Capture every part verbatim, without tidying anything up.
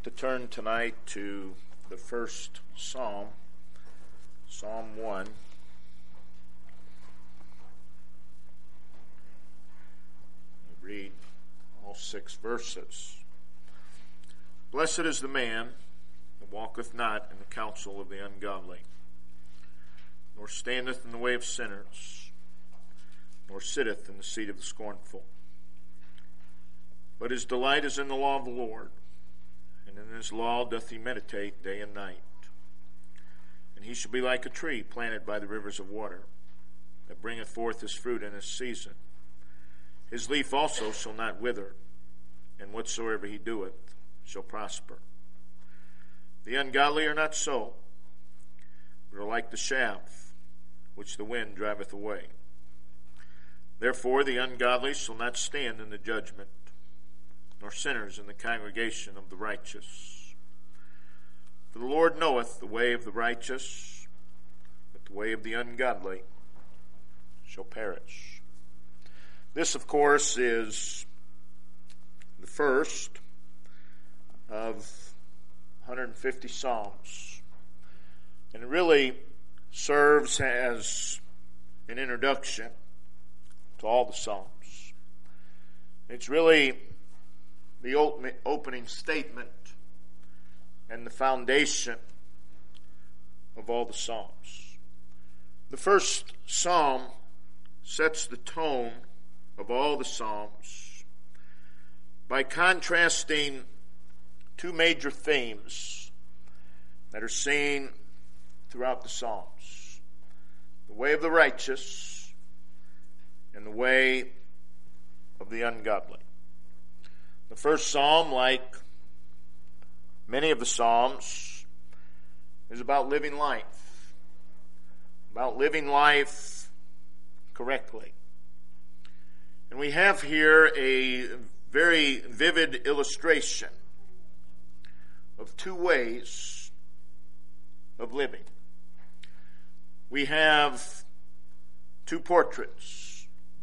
to turn tonight to the first Psalm, Psalm one. We read all six verses. Blessed is the man that walketh not in the counsel of the ungodly, nor standeth in the way of sinners, nor sitteth in the seat of the scornful. But his delight is in the law of the Lord, and in his law doth he meditate day and night. And he shall be like a tree planted by the rivers of water, that bringeth forth his fruit in his season. His leaf also shall not wither, and whatsoever he doeth shall prosper. The ungodly are not so, but are like the chaff which the wind driveth away. Therefore the ungodly shall not stand in the judgment, nor sinners in the congregation of the righteous. For the Lord knoweth the way of the righteous, but the way of the ungodly shall perish. This, of course, is the first of one hundred fifty Psalms. And it really serves as an introduction to all the Psalms. It's really the opening statement and the foundation of all the Psalms. The first Psalm sets the tone of all the Psalms by contrasting two major themes that are seen throughout the Psalms: the way of the righteous and the way of the ungodly. The first Psalm, like many of the Psalms, is about living life, about living life correctly. And we have here a very vivid illustration of two ways of living. We have two portraits.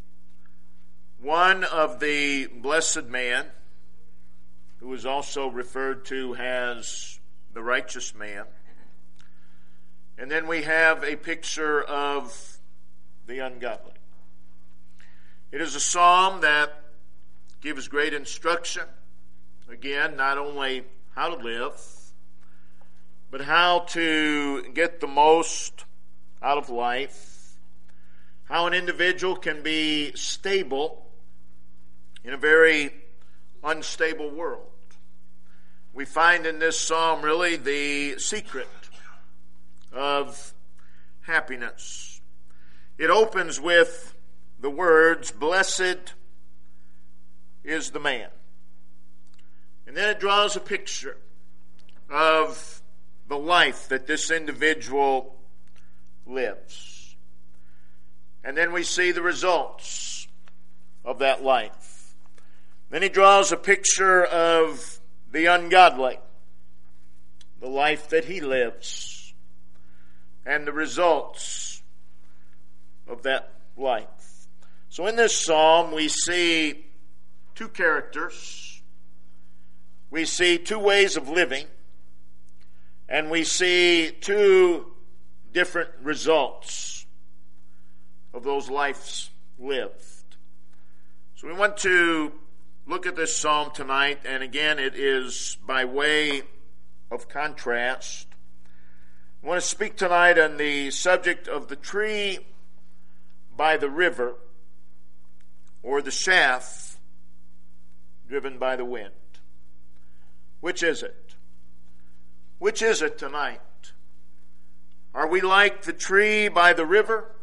One of the blessed man, who is also referred to as the righteous man. And then we have a picture of the ungodly. It is a psalm that gives great instruction, again, not only how to live, but how to get the most out of life, how an individual can be stable in a very unstable world. We find in this psalm really the secret of happiness. It opens with the words, "Blessed is the man." And then it draws a picture of the life that this individual lives. And then we see the results of that life. Then he draws a picture of the ungodly, the life that he lives, and the results of that life. So in this psalm, we see two characters, we see two ways of living, and we see two different results of those lives lived. So we want to look at this psalm tonight, and again, it is by way of contrast. I want to speak tonight on the subject of the tree by the river, or the chaff driven by the wind. Which is it? Which is it tonight? Are we like the tree by the river,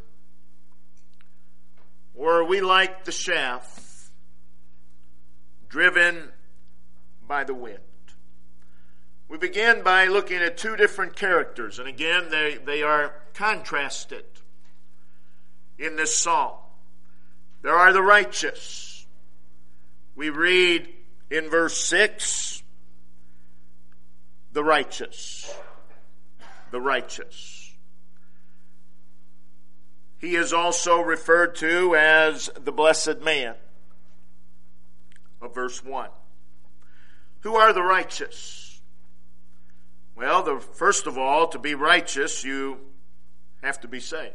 or are we like the chaff driven by the wind? We begin by looking at two different characters, and again, they, they are contrasted in this psalm. There are the righteous. We read in verse six, the righteous. The righteous. He is also referred to as the blessed man of verse one. Who are the righteous? Well, the, first of all, to be righteous, you have to be saved.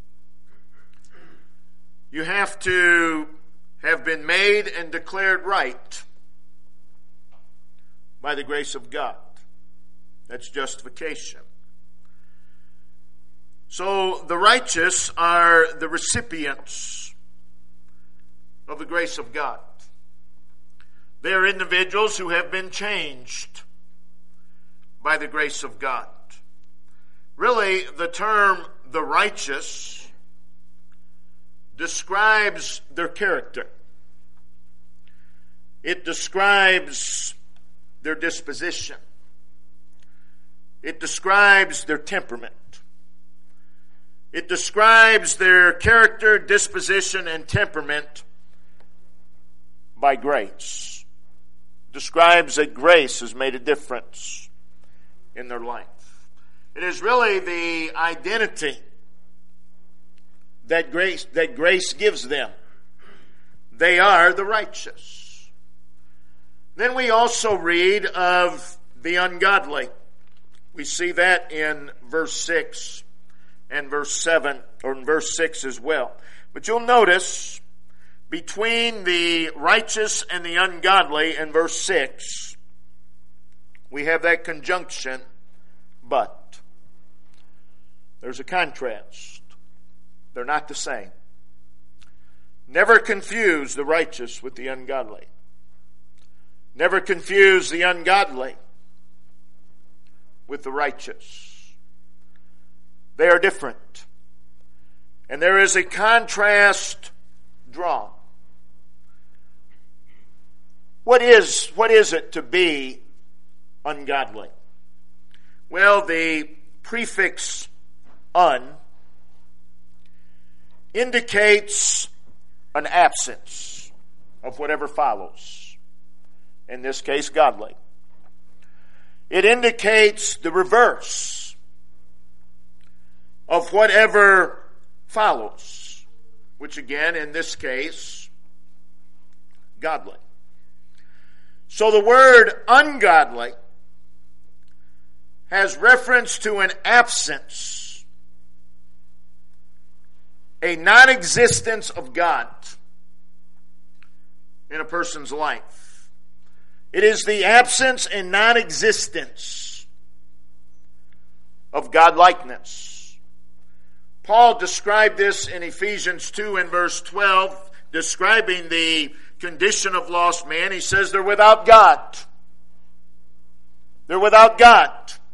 You have to have been made and declared right by the grace of God. That's justification. So the righteous are the recipients of the grace of God. They are individuals who have been changed by the grace of God. Really, the term the righteous describes their character. It describes their disposition. It describes their temperament. It describes their character, disposition, and temperament by grace. It describes that grace has made a difference in their life. It is really the identity that grace, that grace gives them. They are the righteous. Then we also read of the ungodly. We see that in verse six and verse seven, or in verse six as well. But you'll notice between the righteous and the ungodly in verse six, we have that conjunction, but. There's a contrast. They're not the same. Never confuse the righteous with the ungodly. Never confuse the ungodly with the righteous. They are different. And there is a contrast drawn. What is, what is it to be ungodly? Well, the prefix un indicates an absence of whatever follows. In this case, godly. It indicates the reverse of whatever follows, which again, in this case, godly. So the word ungodly has reference to an absence, a non-existence of God in a person's life. It is the absence and non-existence of God-likeness. Paul described this in Ephesians two and verse twelve, describing the condition of lost man. He says they're without God. They're without God.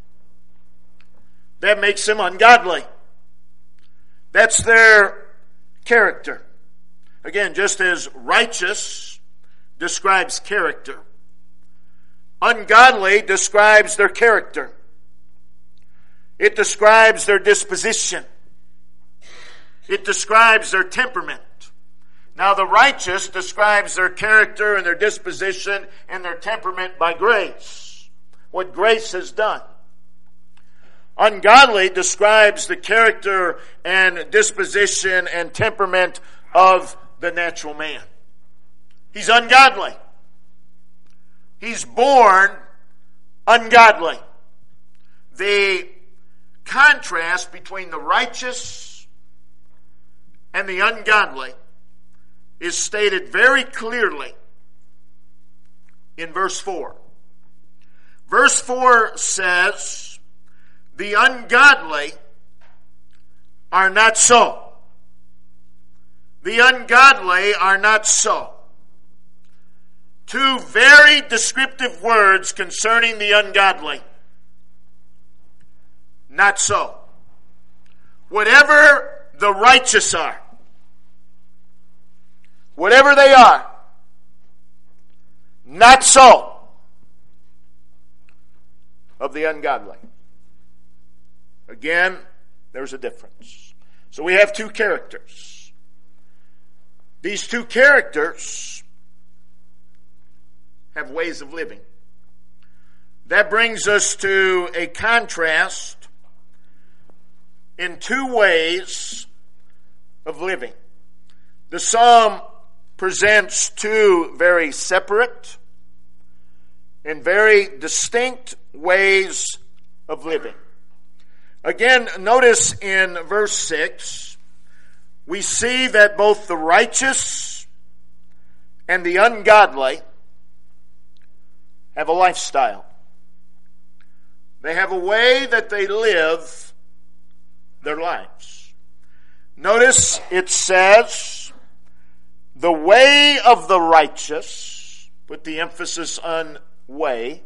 That makes them ungodly. That's their character. Again, just as righteous describes character, ungodly describes their character. It describes their disposition. It describes their temperament. Now, the righteous describes their character and their disposition and their temperament by grace. What grace has done. Ungodly describes the character and disposition and temperament of the natural man. He's ungodly. He's born ungodly. The contrast between the righteous and the ungodly is stated very clearly in verse four. Verse four says, the ungodly are not so. The ungodly are not so. Two very descriptive words concerning the ungodly. Not so. Whatever the righteous are, whatever they are, not so of the ungodly. Again, there's a difference. So we have two characters. These two characters have ways of living. That brings us to a contrast in two ways of living. The psalm presents two very separate and very distinct ways of living. Again, notice in verse six, we see that both the righteous and the ungodly have a lifestyle. They have a way that they live their lives. Notice it says, the way of the righteous, put the emphasis on way.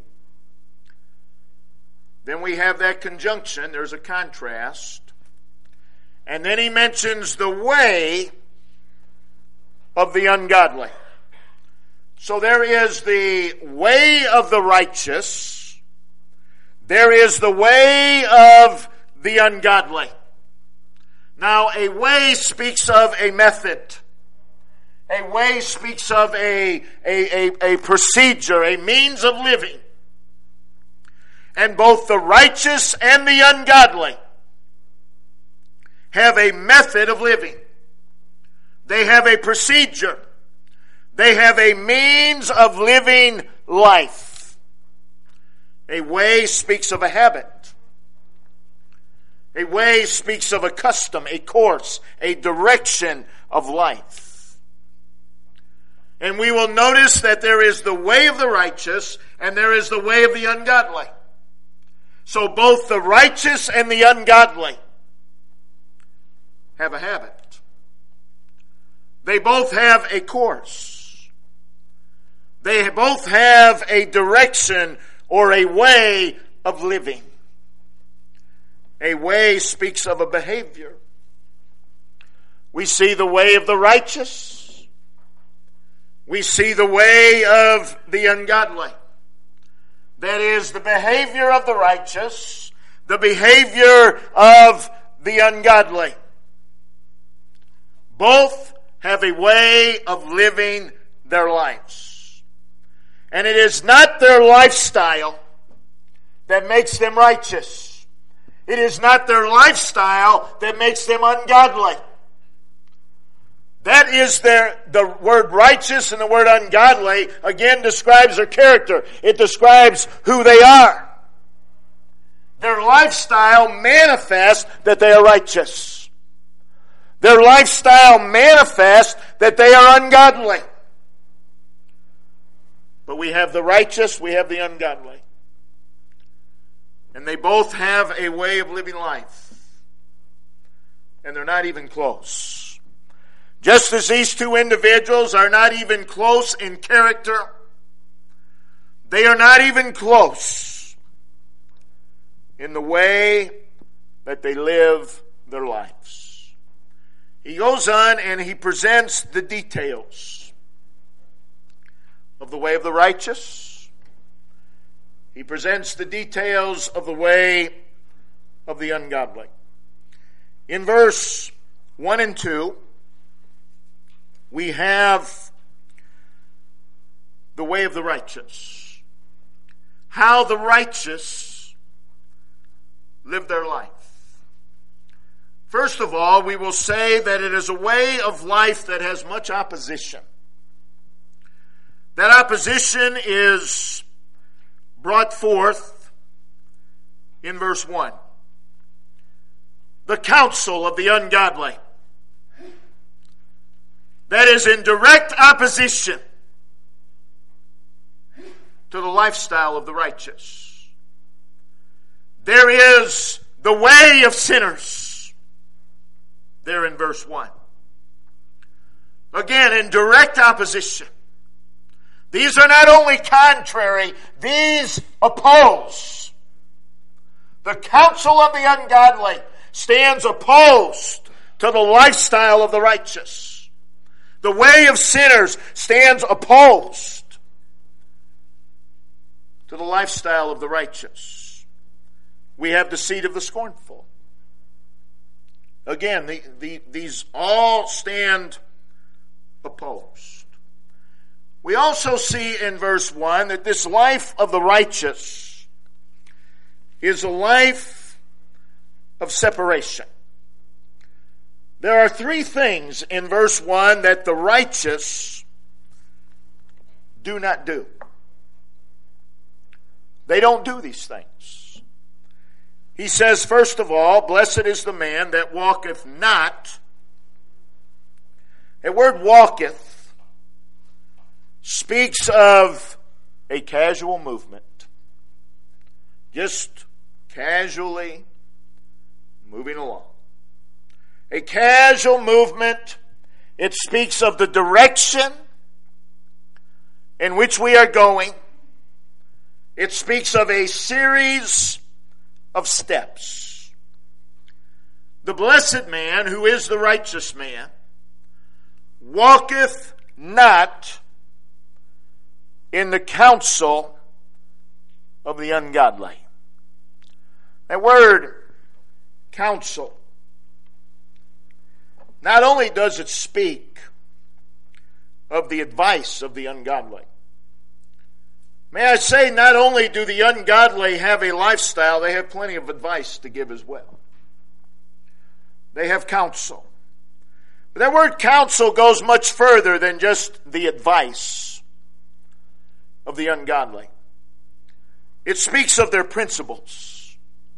Then we have that conjunction, there's a contrast. And then he mentions the way of the ungodly. So there is the way of the righteous. There is the way of the ungodly. Now, a way speaks of a method. A way speaks of a, a, a, a procedure, a means of living. And both the righteous and the ungodly have a method of living. They have a procedure. They have a means of living life. A way speaks of a habit. A way speaks of a custom, a course, a direction of life. And we will notice that there is the way of the righteous and there is the way of the ungodly. So both the righteous and the ungodly have a habit. They both have a course. They both have a direction or a way of living. A way speaks of a behavior. We see the way of the righteous. We see the way of the ungodly. That is the behavior of the righteous, the behavior of the ungodly. Both have a way of living their lives. And it is not their lifestyle that makes them righteous. It is not their lifestyle that makes them ungodly. That is their, the word righteous and the word ungodly, again, describes their character. It describes who they are. Their lifestyle manifests that they are righteous. Their lifestyle manifests that they are ungodly. But we have the righteous, we have the ungodly. And they both have a way of living life. And they're not even close. Just as these two individuals are not even close in character, they are not even close in the way that they live their lives. He goes on and he presents the details of the way of the righteous. He presents the details of the way of the ungodly. In verse one and two, we have the way of the righteous. How the righteous live their life. First of all, we will say that it is a way of life that has much opposition. That opposition is brought forth in verse one. The counsel of the ungodly. That is in direct opposition to the lifestyle of the righteous. There is the way of sinners. There in verse one. Again, in direct opposition. These are not only contrary, these oppose. The counsel of the ungodly stands opposed to the lifestyle of the righteous. The way of sinners stands opposed to the lifestyle of the righteous. We have the seed of the scornful. Again, the, the, these all stand opposed. We also see in verse one that this life of the righteous is a life of separation. There are three things in verse one that the righteous do not do. They don't do these things. he says, first of all, blessed is the man that walketh not. The word walketh speaks of a casual movement. Just casually moving along. A casual movement. It speaks of the direction in which we are going. It speaks of a series of steps. The blessed man, who is the righteous man, walketh not in the counsel of the ungodly. That word, counsel, not only does it speak of the advice of the ungodly. May I say, not only do the ungodly have a lifestyle, they have plenty of advice to give as well. They have counsel. But that word counsel goes much further than just the advice of the ungodly. It speaks of their principles.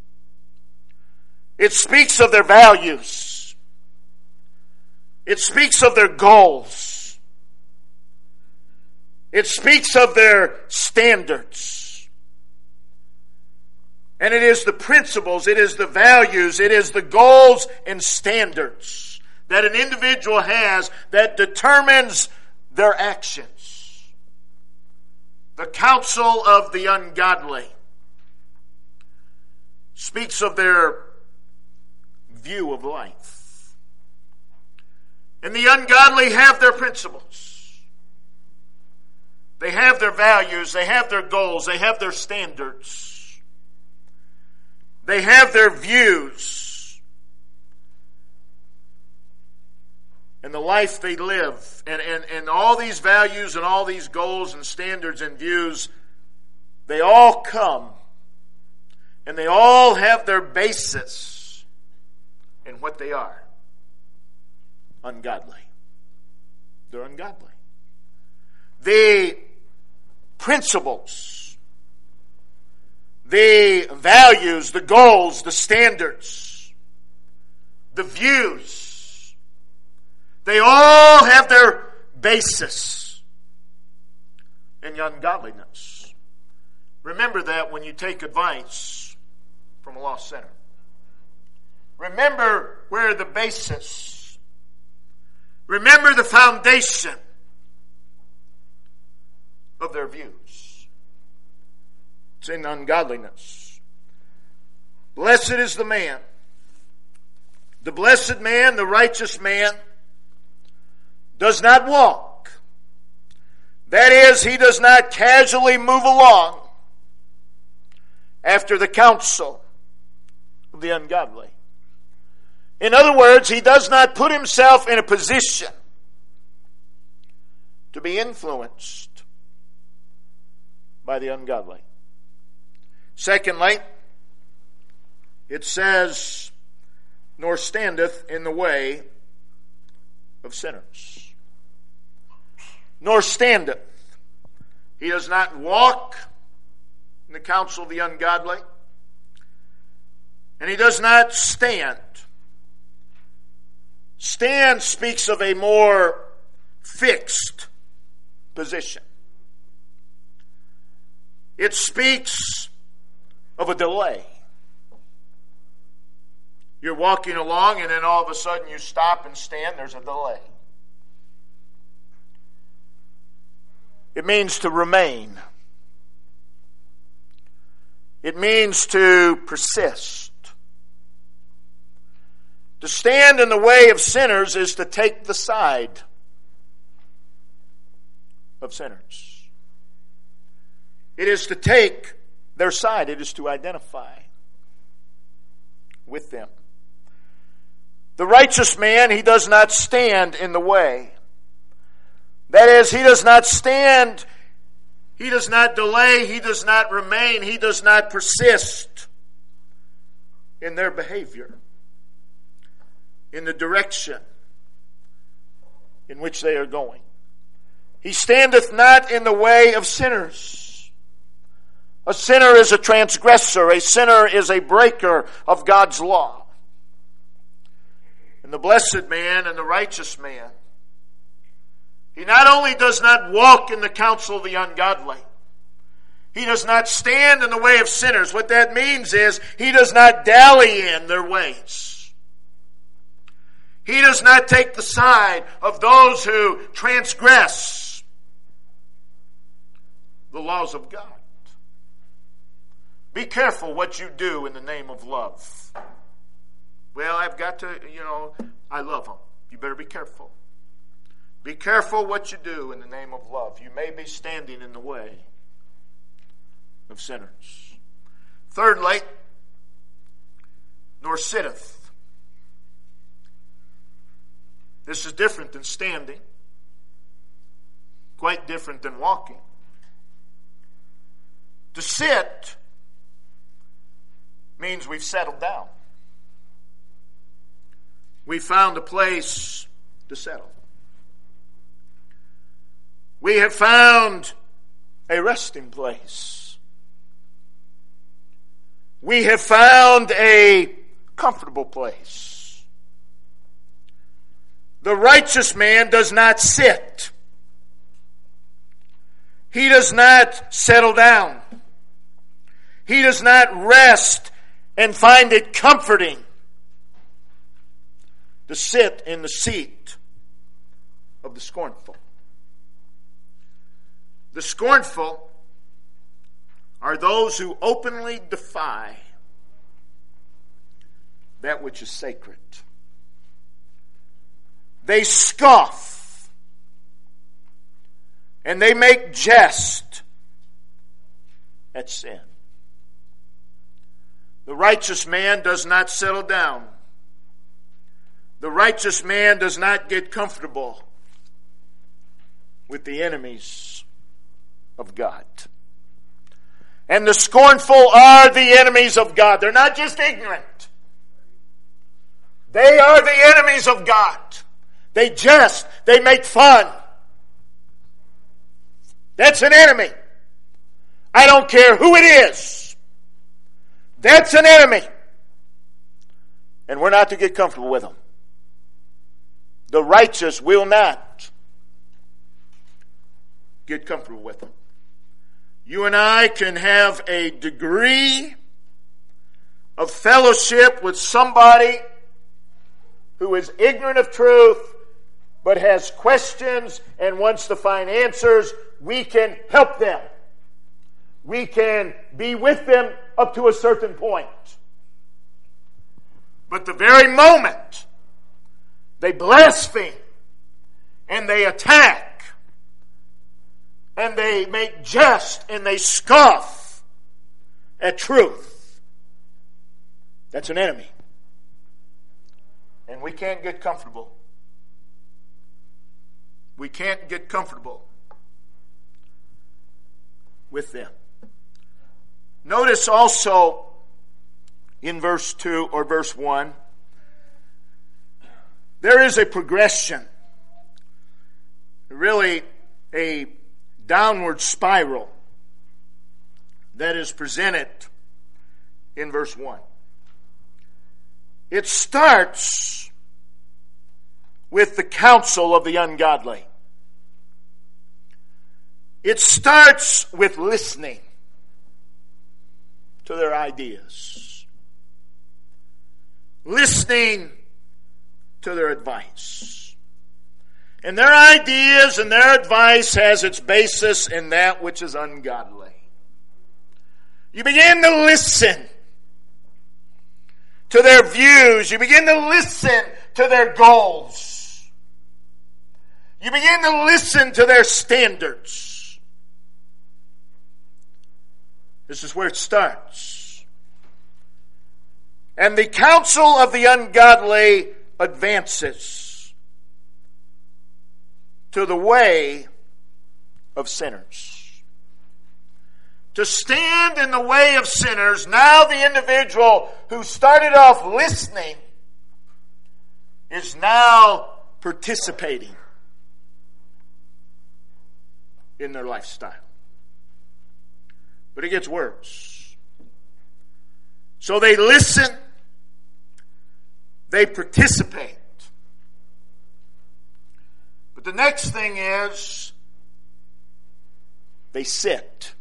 It speaks of their values. It speaks of their goals. It speaks of their standards. And it is the principles, it is the values, it is the goals and standards that an individual has that determines their actions. The counsel of the ungodly speaks of their view of life. And the ungodly have their principles. They have their values, they have their goals, they have their standards. They have their views. And the life they live. And, and, and all these values and all these goals and standards and views, they all come. And they all have their basis in what they are. Ungodly. They're ungodly. The principles, the values, the goals, the standards, the views, they all have their basis in ungodliness. Remember that when you take advice from a lost sinner. Remember where the basis, remember the foundation of their views. It's in ungodliness. Blessed is the man, the blessed man, the righteous man, does not walk. That is, he does not casually move along after the counsel of the ungodly. In other words, he does not put himself in a position to be influenced by the ungodly. Secondly, it says, nor standeth in the way of sinners. Nor standeth. He does not walk in the counsel of the ungodly. And he does not stand. Stand speaks of a more fixed position. It speaks of a delay. You're walking along and then all of a sudden you stop and stand. There's a delay. It means to remain. It means to persist. To stand in the way of sinners is to take the side of sinners. It is to take their side. It is to identify with them. The righteous man, he does not stand in the way. That is, he does not stand, he does not delay, he does not remain, he does not persist in their behavior, in the direction in which they are going. He standeth not in the way of sinners. A sinner is a transgressor. A sinner is a breaker of God's law. And the blessed man and the righteous man, he not only does not walk in the counsel of the ungodly, he does not stand in the way of sinners. What that means is he does not dally in their ways. He does not take the side of those who transgress the laws of God. Be careful what you do in the name of love. Well, I've got to, you know, I love them. You better be careful. Be careful what you do in the name of love. You may be standing in the way of sinners. Thirdly, nor sitteth. This is different than standing. Quite different than walking. To sit means we've settled down. We found a place to settle. We have found a resting place. We have found a comfortable place. The righteous man does not sit. He does not settle down. He does not rest and find it comforting to sit in the seat of the scornful. The scornful are those who openly defy that which is sacred. They scoff and they make jest at sin. The righteous man does not settle down. The righteous man does not get comfortable with the enemies of God. And the scornful are the enemies of God. They're not just ignorant. They are the enemies of God. They jest. They make fun. That's an enemy. I don't care who it is. That's an enemy. And we're not to get comfortable with them. The righteous will not get comfortable with them. You and I can have a degree of fellowship with somebody who is ignorant of truth but has questions and wants to find answers. We can help them. We can be with them up to a certain point. But the very moment they blaspheme and they attack and they make jest and they scoff at truth, that's an enemy. And we can't get comfortable. We can't get comfortable with them. Notice also in verse two or verse one, there is a progression, really a downward spiral that is presented in verse one. It starts with the counsel of the ungodly. It starts with listening to their ideas. Listening to their advice. And their ideas and their advice has its basis in that which is ungodly. You begin to listen to their views. You begin to listen to their goals. You begin to listen to their standards. This is where it starts. And the counsel of the ungodly advances to the way of sinners. To stand in the way of sinners, now the individual who started off listening is now participating in their lifestyle. But it gets worse. So they listen. They participate. But the next thing is they sit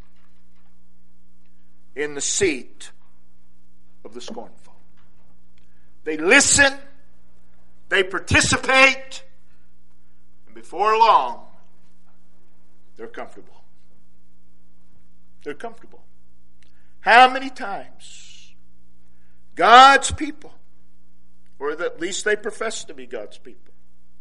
in the seat of the scornful. They listen. They participate. And before long, they're comfortable. They're comfortable. How many times God's people, or at least they profess to be God's people,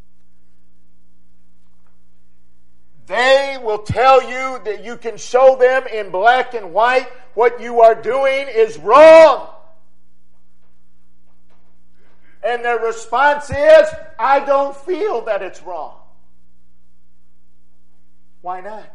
they will tell you that you can show them in black and white what you are doing is wrong. And their response is, I don't feel that it's wrong. Why not?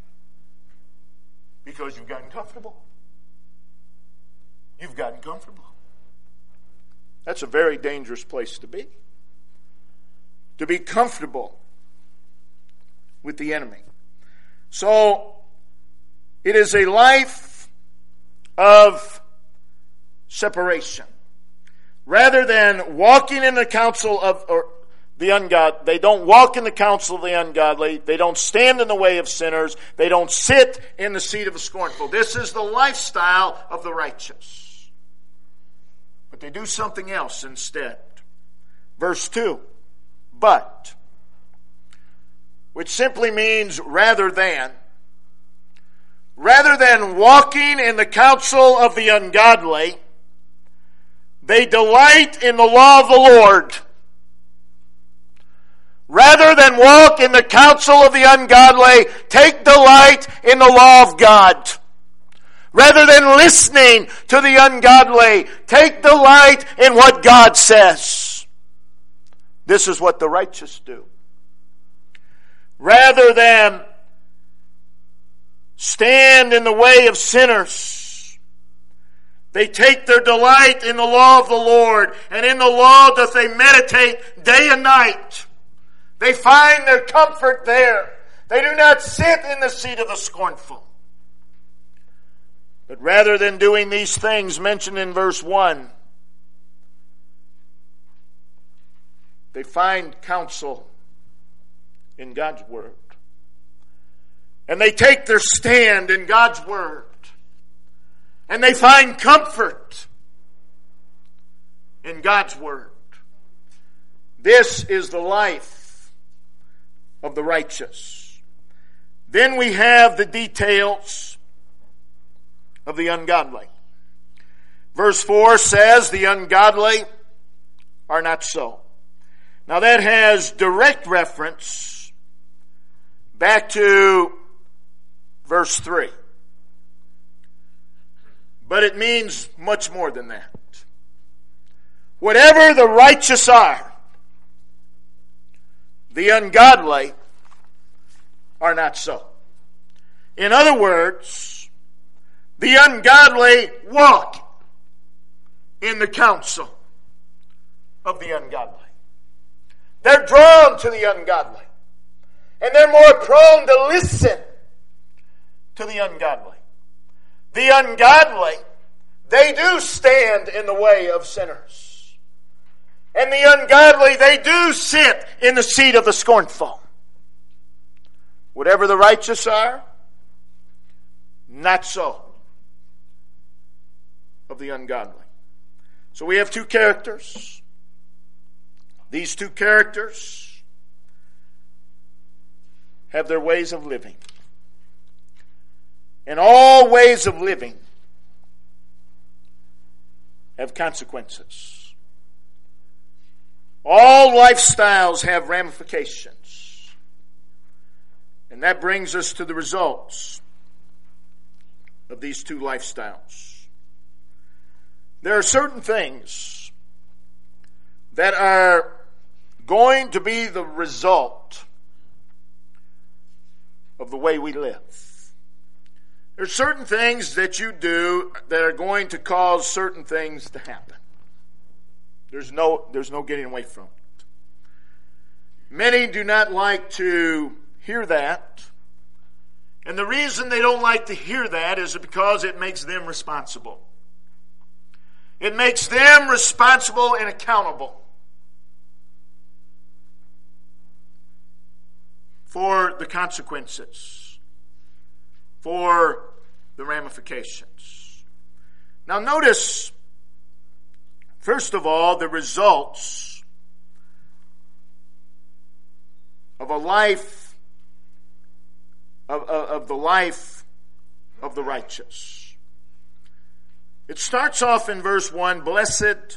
Because you've gotten comfortable. You've gotten comfortable. That's a very dangerous place to be. To be comfortable with the enemy. So, it is a life of separation. Rather than walking in the counsel of or the ungodly, they don't walk in the counsel of the ungodly. They don't stand in the way of sinners. They don't sit in the seat of the scornful. This is the lifestyle of the righteous. But they do something else instead. Verse two, but, which simply means rather than. Rather than walking in the counsel of the ungodly, they delight in the law of the Lord. Rather than walk in the counsel of the ungodly, take delight in the law of God. Rather than listening to the ungodly, take delight in what God says. This is what the righteous do. Rather than stand in the way of sinners, they take their delight in the law of the Lord, and in the law doth they meditate day and night. They find their comfort there. They do not sit in the seat of the scornful. But rather than doing these things mentioned in verse one, they find counsel in God's Word. And they take their stand in God's Word. And they find comfort in God's Word. This is the life of the righteous. Then we have the details of the ungodly. Verse four says, the ungodly are not so. Now that has direct reference back to verse three. But it means much more than that. Whatever the righteous are, the ungodly are not so. In other words, the ungodly walk in the counsel of the ungodly. They're drawn to the ungodly. And they're more prone to listen to the ungodly. The ungodly, they do stand in the way of sinners. And the ungodly, they do sit in the seat of the scornful. Whatever the righteous are, not so of the ungodly. So we have two characters. These two characters have their ways of living. And all ways of living have consequences. All lifestyles have ramifications. And that brings us to the results of these two lifestyles. There are certain things that are going to be the result of the way we live. There are certain things that you do that are going to cause certain things to happen. There's no, there's no getting away from it. Many do not like to hear that. And the reason they don't like to hear that is because it makes them responsible. It makes them responsible and accountable for the consequences, for the ramifications. Now notice, first of all, the results of a life, of, of, of the life of the righteous. It starts off in verse one, blessed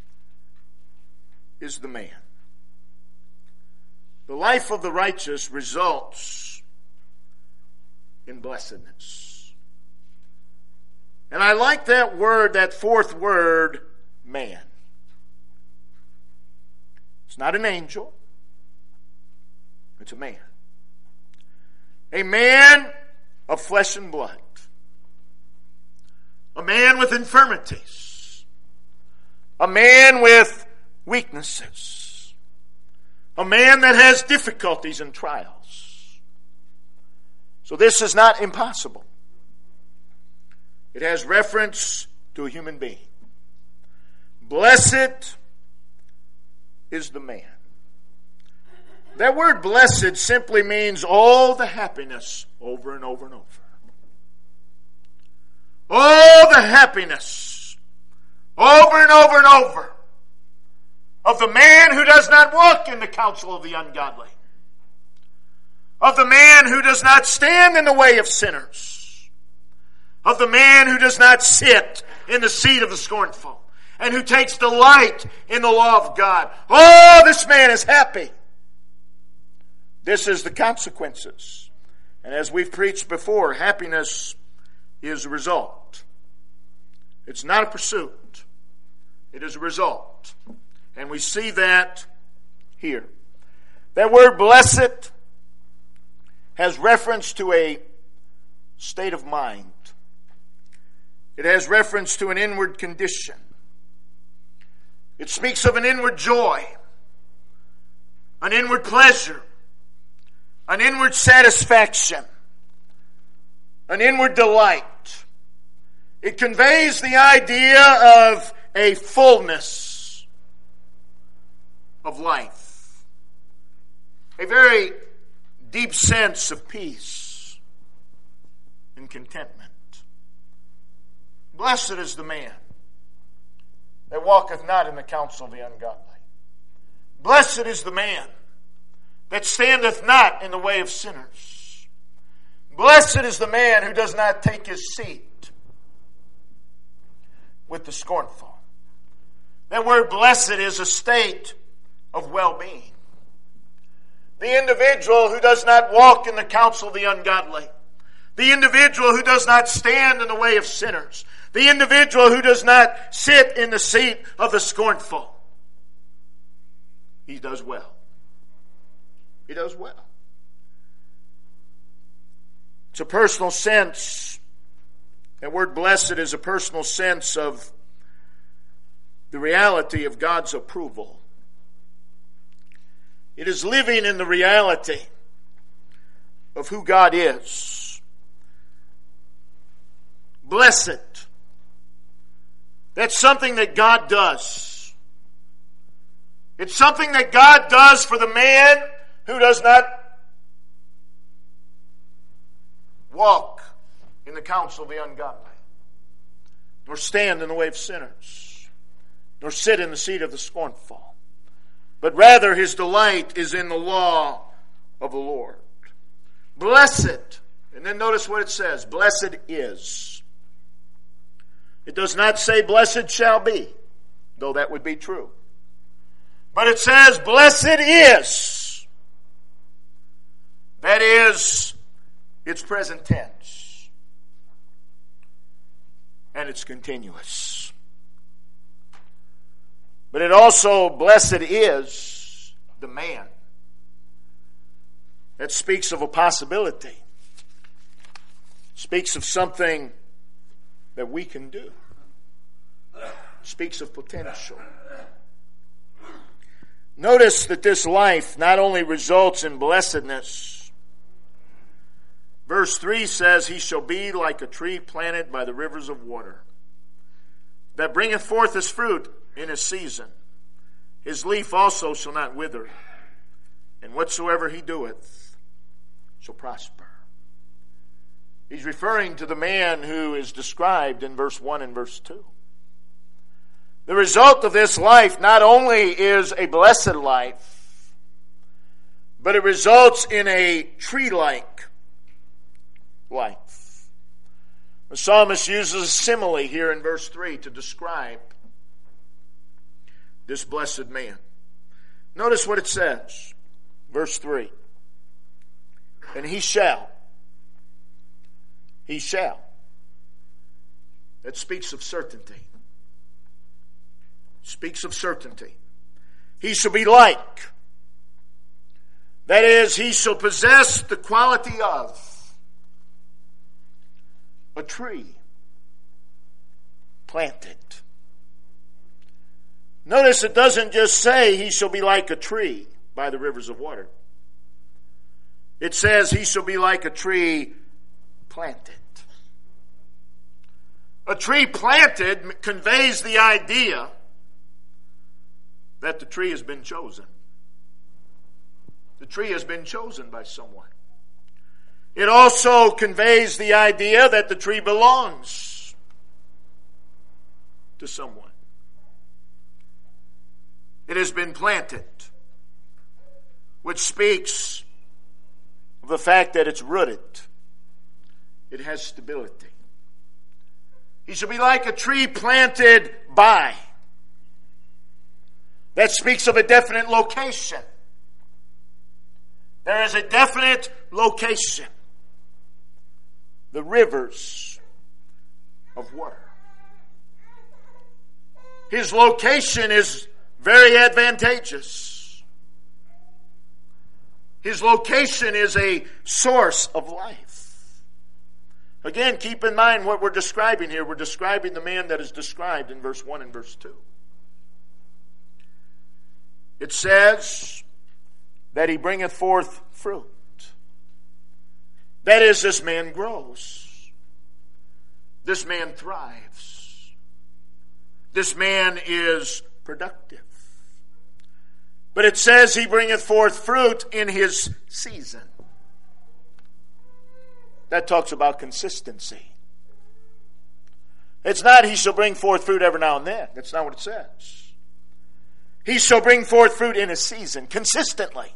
is the man. The life of the righteous results in blessedness. And I like that word, that fourth word, man. It's not an angel. It's a man. A man of flesh and blood. A man with infirmities. A man with weaknesses. A man that has difficulties and trials. So this is not impossible. It has reference to a human being. Blessed is the man. That word blessed simply means all the happiness over and over and over. All the happiness over and over and over of the man who does not walk in the counsel of the ungodly, of the man who does not stand in the way of sinners, of the man who does not sit in the seat of the scornful, and who takes delight in the law of God. Oh, this man is happy. This is the consequences. And as we've preached before, happiness is a result. It's not a pursuit. It is a result. And we see that here. That word blessed has reference to a state of mind. It has reference to an inward condition. It speaks of an inward joy, an inward pleasure, an inward satisfaction, an inward delight. It conveys the idea of a fullness of life, a very deep sense of peace and contentment. Blessed is the man that walketh not in the counsel of the ungodly. Blessed is the man that standeth not in the way of sinners. Blessed is the man who does not take his seat with the scornful. That word blessed is a state of well-being. The individual who does not walk in the counsel of the ungodly. The individual who does not stand in the way of sinners. The individual who does not sit in the seat of the scornful. He does well. He does well. It's a personal sense. That word blessed is a personal sense of the reality of God's approval. It is living in the reality of who God is. Blessed. That's something that God does. It's something that God does for the man who does not walk in the counsel of the ungodly, nor stand in the way of sinners, nor sit in the seat of the scornful, but rather his delight is in the law of the Lord. Blessed, and then notice what it says, blessed is. It does not say blessed shall be, though that would be true. But it says blessed is. That is, it's present tense. And it's continuous. But it also, blessed is the man. That speaks of a possibility. Speaks of something that we can do. Speaks of potential. Notice that this life not only results in blessedness. Verse three says, he shall be like a tree planted by the rivers of water, that bringeth forth his fruit in his season. His leaf also shall not wither, and whatsoever he doeth shall prosper. He's referring to the man who is described in verse one and verse two. The result of this life not only is a blessed life, but it results in a tree-like life. The psalmist uses a simile here in verse three to describe this blessed man. Notice what it says, verse three. And he shall. He shall. That speaks of certainty. Speaks of certainty. He shall be like. That is, he shall possess the quality of a tree planted. Notice it doesn't just say he shall be like a tree by the rivers of water. It says he shall be like a tree planted. A tree planted conveys the idea that the tree has been chosen. The tree has been chosen by someone. It also conveys the idea that the tree belongs to someone. It has been planted, which speaks of the fact that it's rooted. It has stability. He shall be like a tree planted by. That speaks of a definite location. There is a definite location. The rivers of water. His location is very advantageous. His location is a source of life. Again, keep in mind what we're describing here. We're describing the man that is described in verse one and verse two. It says that he bringeth forth fruit. That is, this man grows. This man thrives. This man is productive. But it says he bringeth forth fruit in his season. That talks about consistency. It's not he shall bring forth fruit every now and then. That's not what it says. He shall bring forth fruit in his season, consistently.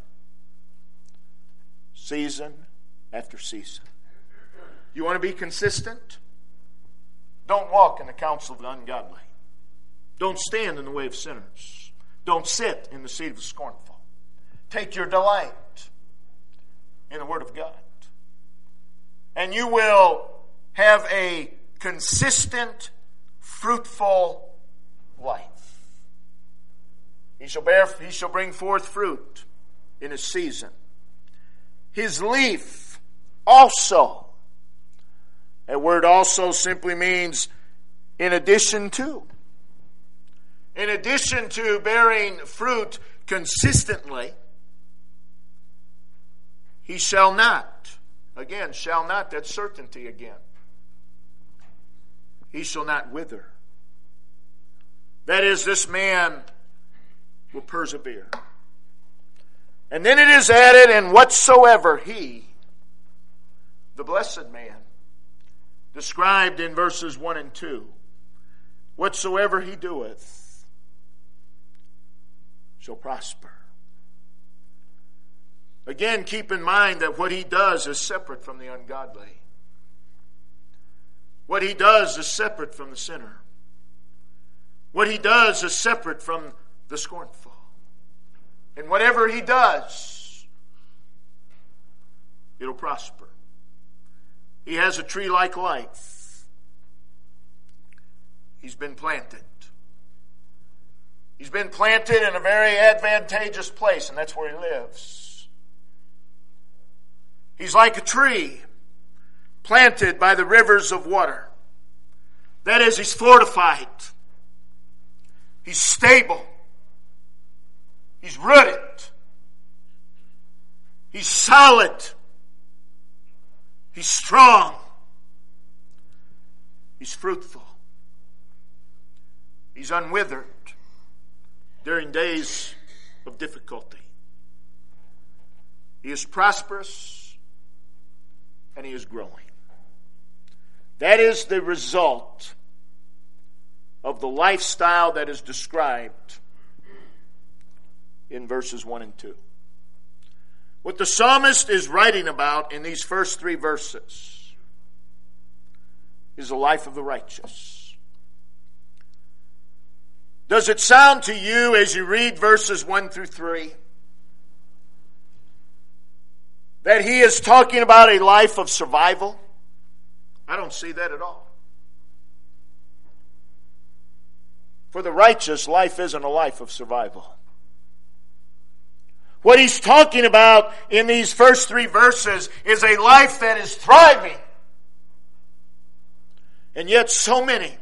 Season after season. You want to be consistent? Don't walk in the counsel of the ungodly. Don't stand in the way of sinners. Don't sit in the seat of the scornful. Take your delight in the Word of God. And you will have a consistent, fruitful life. He shall bear, he shall bring forth fruit in his season. His leaf also. That word also simply means in addition to. In addition to bearing fruit consistently, he shall not. Again, shall not, that's certainty again. He shall not wither. That is, this man will persevere. And then it is added, and whatsoever he, the blessed man, described in verses one and two, whatsoever he doeth shall prosper. Again, keep in mind that what he does is separate from the ungodly. What he does is separate from the sinner. What he does is separate from the scornful. And whatever he does, it'll prosper. He has a tree-like life. He's been planted. He's been planted in a very advantageous place, and that's where he lives. He's like a tree planted by the rivers of water. That is, he's fortified. He's stable. He's rooted. He's solid. He's He's strong. He's fruitful. He's unwithered during days of difficulty. He is prosperous and he is growing. That is the result of the lifestyle that is described in verses one and two. What the psalmist is writing about in these first three verses is the life of the righteous. Does it sound to you as you read verses one through three that he is talking about a life of survival? I don't see that at all. For the righteous, life isn't a life of survival. What he's talking about in these first three verses is a life that is thriving. And yet so many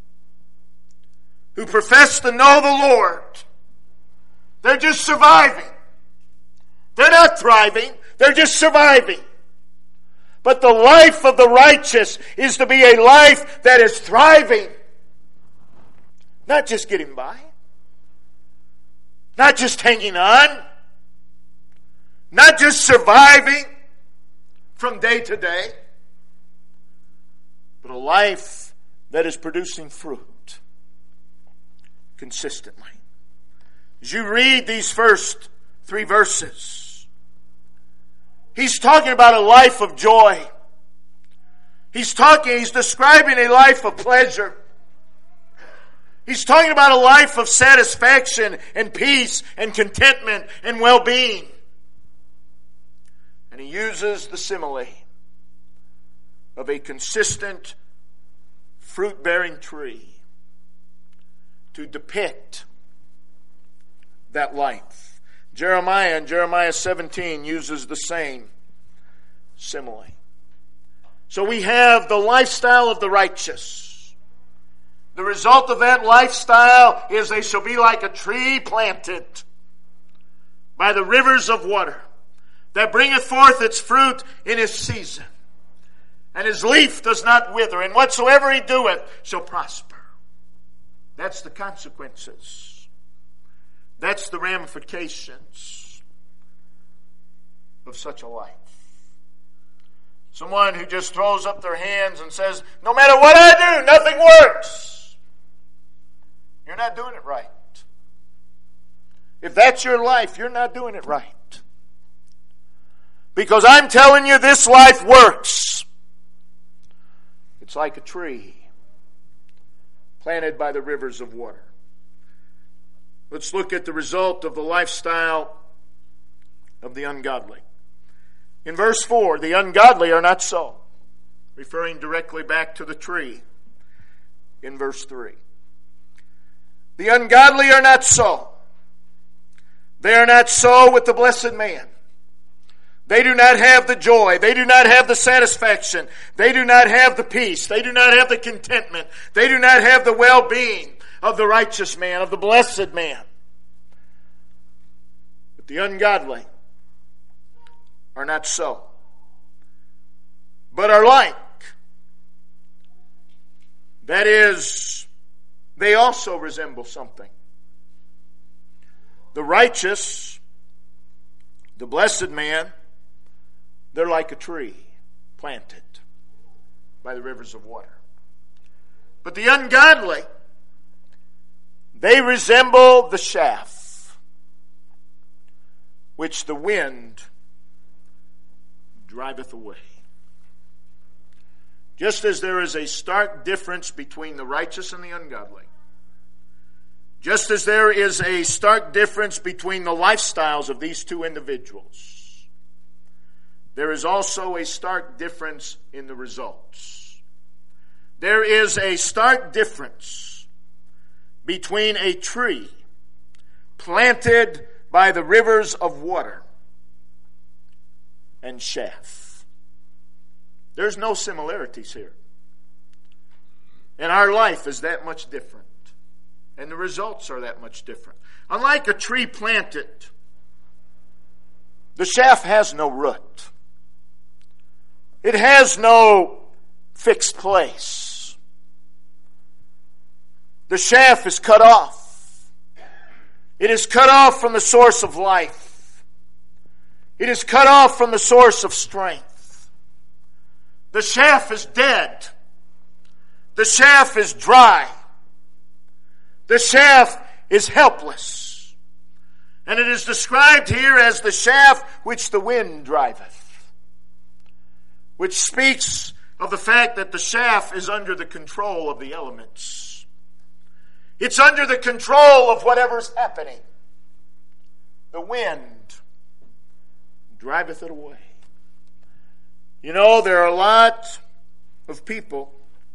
who profess to know the Lord, they're just surviving. They're not thriving, they're just surviving. But the life of the righteous is to be a life that is thriving. Not just getting by. Not just hanging on. Not just surviving from day to day. But a life that is producing fruit consistently. As you read these first three verses, he's talking about a life of joy. He's talking, he's describing a life of pleasure. He's talking about a life of satisfaction and peace and contentment and well-being. And he uses the simile of a consistent fruit-bearing tree to depict that life. Jeremiah in Jeremiah seventeen uses the same simile. So we have the lifestyle of the righteous. The result of that lifestyle is they shall be like a tree planted by the rivers of water, that bringeth forth its fruit in his season. And his leaf does not wither, and whatsoever he doeth shall prosper. That's the consequences. That's the ramifications of such a life. Someone who just throws up their hands and says, no matter what I do, nothing works. You're not doing it right. If that's your life, you're not doing it right. Because I'm telling you, this life works. It's like a tree planted by the rivers of water. Let's look at the result of the lifestyle of the ungodly. In verse four, the ungodly are not so. Referring directly back to the tree in verse three. The ungodly are not so. They are not so with the blessed man. They do not have the joy. They do not have the satisfaction. They do not have the peace. They do not have the contentment. They do not have the well-being of the righteous man, of the blessed man. But the ungodly are not so, but are like. That is, they also resemble something. The righteous, the blessed man, they're like a tree planted by the rivers of water. But the ungodly, they resemble the chaff which the wind driveth away. Just as there is a stark difference between the righteous and the ungodly, just as there is a stark difference between the lifestyles of these two individuals, there is also a stark difference in the results. There is a stark difference between a tree planted by the rivers of water and chaff. There's no similarities here. And our life is that much different. And the results are that much different. Unlike a tree planted, the chaff has no root. It has no fixed place. The chaff is cut off. It is cut off from the source of life. It is cut off from the source of strength. The chaff is dead. The chaff is dry. The chaff is helpless. And it is described here as the chaff which the wind driveth, which speaks of the fact that the chaff is under the control of the elements. It's under the control of whatever's happening. The wind driveth it away. You know, there are a lot of people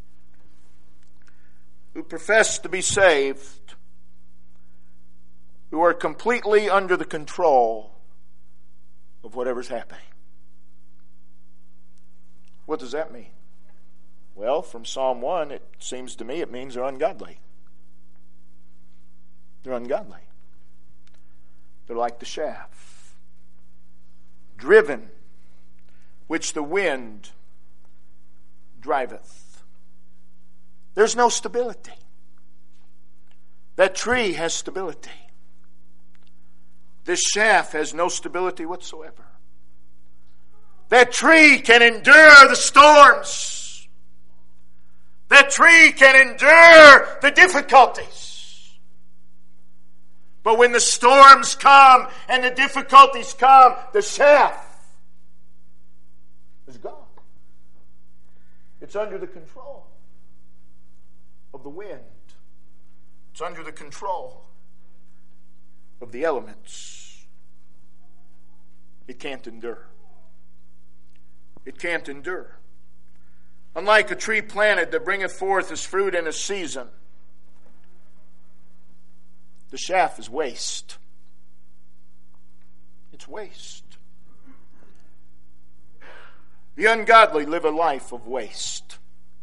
who profess to be saved who are completely under the control of whatever's happening. What does that mean? Well, from Psalm one, it seems to me it means they're ungodly. They're ungodly. They're like the chaff, driven, which the wind driveth. There's no stability. That tree has stability. This chaff has no stability whatsoever. That tree can endure the storms. That tree can endure the difficulties. But when the storms come and the difficulties come, the chaff is gone. It's under the control of the wind. It's under the control of the elements. It can't endure. It can't endure. Unlike a tree planted that bringeth forth his fruit in a season, the chaff is waste. It's waste. The ungodly live a life of waste.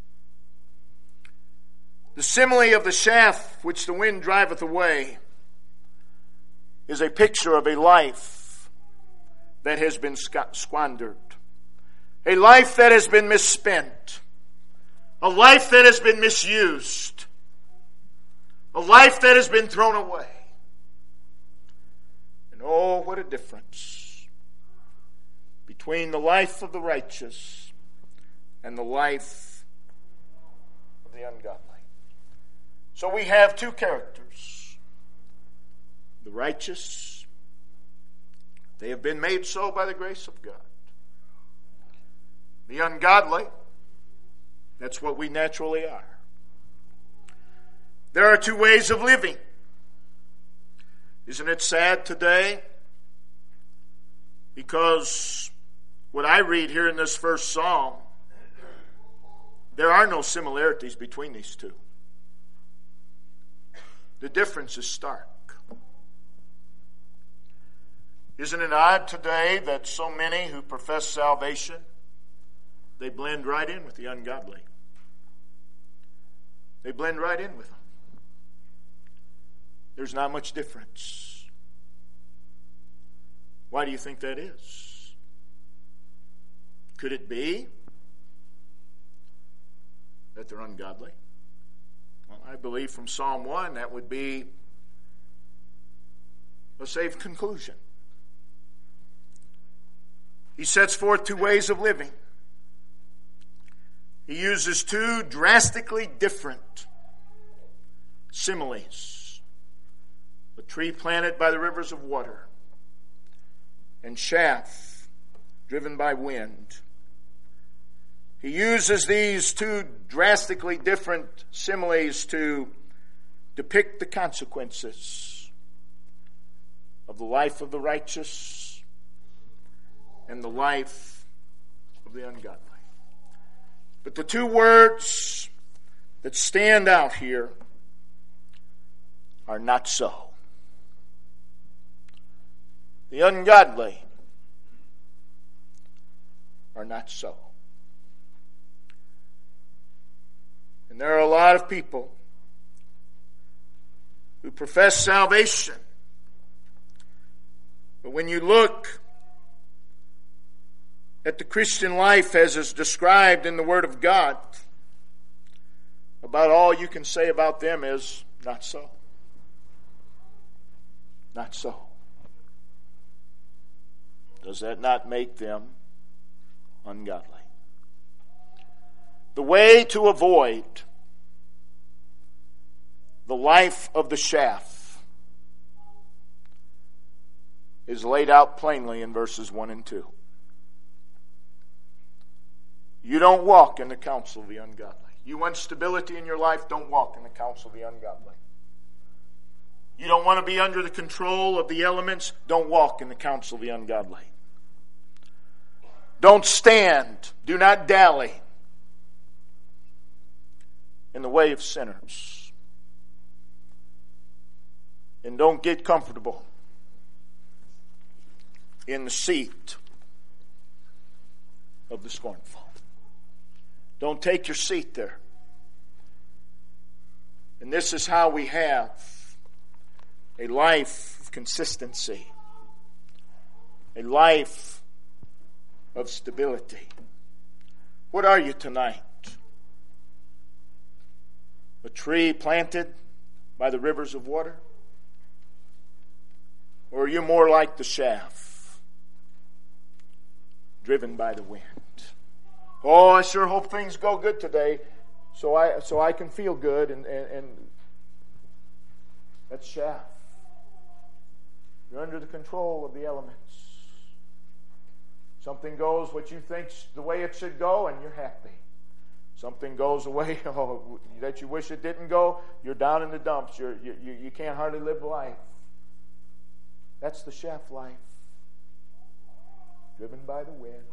The simile of the chaff which the wind driveth away is a picture of a life that has been squandered. A life that has been misspent. A life that has been misused. A life that has been thrown away. And oh, what a difference between the life of the righteous and the life of the ungodly. So we have two characters. The righteous, they have been made so by the grace of God. The ungodly, that's what we naturally are. There are two ways of living. Isn't it sad today? Because what I read here in this first psalm, there are no similarities between these two. The difference is stark. Isn't it odd today that so many who profess salvation, they blend right in with the ungodly? They blend right in with them. There's not much difference. Why do you think that is? Could it be that they're ungodly? Well, I believe from Psalm one that would be a safe conclusion. He sets forth two ways of living. He uses two drastically different similes. A tree planted by the rivers of water and chaff driven by wind. He uses these two drastically different similes to depict the consequences of the life of the righteous and the life of the ungodly. But the two words that stand out here are not so. The ungodly are not so. And there are a lot of people who profess salvation, but when you look that the Christian life, as is described in the Word of God, about all you can say about them is not so. Not so. Does that not make them ungodly? The way to avoid the life of the chaff is laid out plainly in verses one and two. You don't walk in the counsel of the ungodly. You want stability in your life, don't walk in the counsel of the ungodly. You don't want to be under the control of the elements, don't walk in the counsel of the ungodly. Don't stand, do not dally in the way of sinners. And don't get comfortable in the seat of the scornful. Don't take your seat there. And this is how we have a life of consistency, a life of stability. What are you tonight? A tree planted by the rivers of water? Or are you more like the chaff, driven by the wind? Oh, I sure hope things go good today, so I so I can feel good, and, and, and that's chaff. You're under the control of the elements. Something goes what you think's the way it should go, and you're happy. Something goes away oh, that you wish it didn't go, you're down in the dumps. You're, you, you, you can't hardly live life. That's the chaff life, driven by the wind.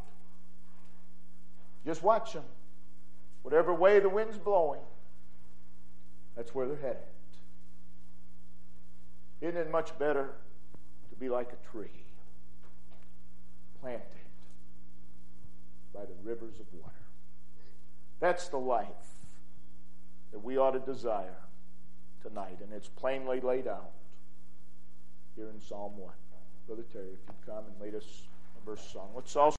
Just watch them. Whatever way the wind's blowing, that's where they're headed. Isn't it much better to be like a tree planted by the rivers of water? That's the life that we ought to desire tonight, and it's plainly laid out here in Psalm one. Brother Terry, if you'd come and lead us a verse song. Let's also